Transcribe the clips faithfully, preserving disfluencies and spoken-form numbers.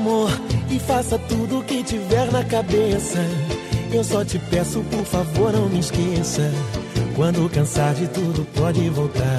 amor, e faça tudo o que tiver na cabeça. Eu só te peço, por favor, não me esqueça. Quando cansar de tudo, pode voltar.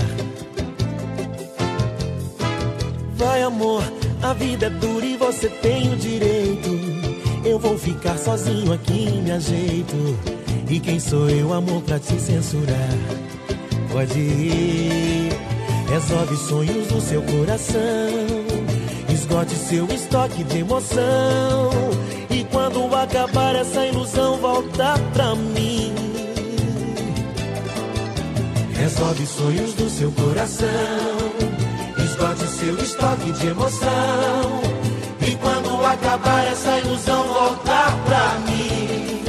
Vai, amor, a vida é dura e você tem o direito. Eu vou ficar sozinho aqui, me ajeito. E quem sou eu, amor, pra te censurar? Pode ir, resolve sonhos do seu coração. Esgote seu estoque de emoção. E quando acabar essa ilusão, volta pra mim. Resolve sonhos do seu coração. Esgote seu estoque de emoção. E quando acabar essa ilusão, volta pra mim.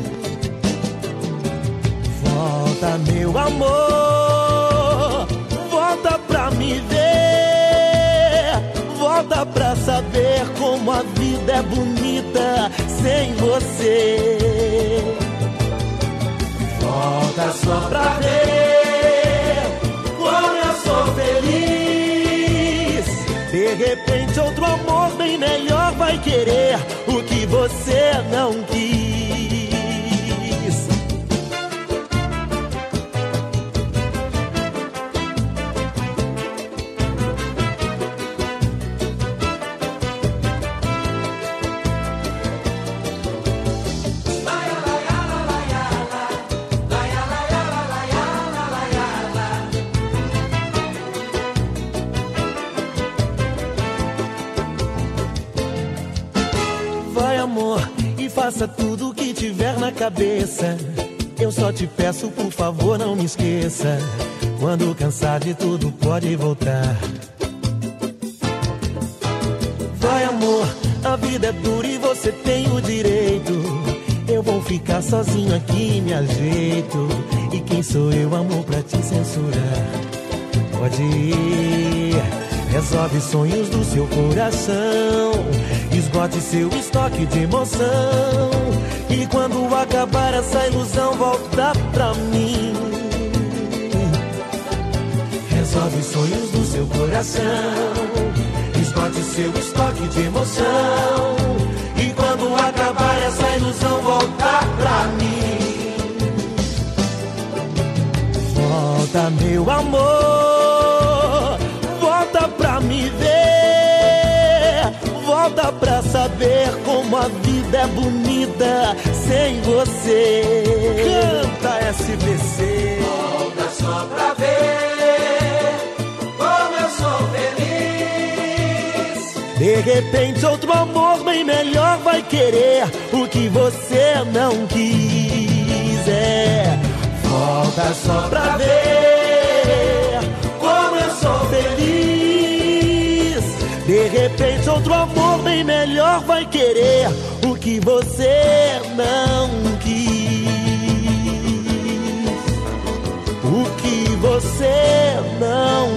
Volta, meu amor, volta pra me ver. Volta pra saber como a vida é bonita sem você. Volta só pra ver como eu sou feliz. De repente outro amor bem melhor vai querer o que você não quis. Vai, amor, e faça tudo o que tiver na cabeça. Eu só te peço, por favor, não me esqueça. Quando cansar de tudo, pode voltar. Vai, amor, a vida é dura e você tem o direito. Eu vou ficar sozinho aqui, me ajeito. E quem sou eu, amor, pra te censurar? Pode ir, resolve sonhos do seu coração. Esgote seu estoque de emoção. E quando acabar essa ilusão, volta pra mim. Resolve sonhos do seu coração. Esgote seu estoque de emoção. E quando acabar essa ilusão, volta pra mim. Volta, meu amor, volta pra me ver. Volta pra saber como a vida é bonita sem você. Canta, S B C. Volta só pra ver como eu sou feliz. De repente outro amor bem melhor vai querer o que você não quis. É, volta só pra ver como eu sou feliz. De repente outro amor bem melhor vai querer o que você não quis. O que você não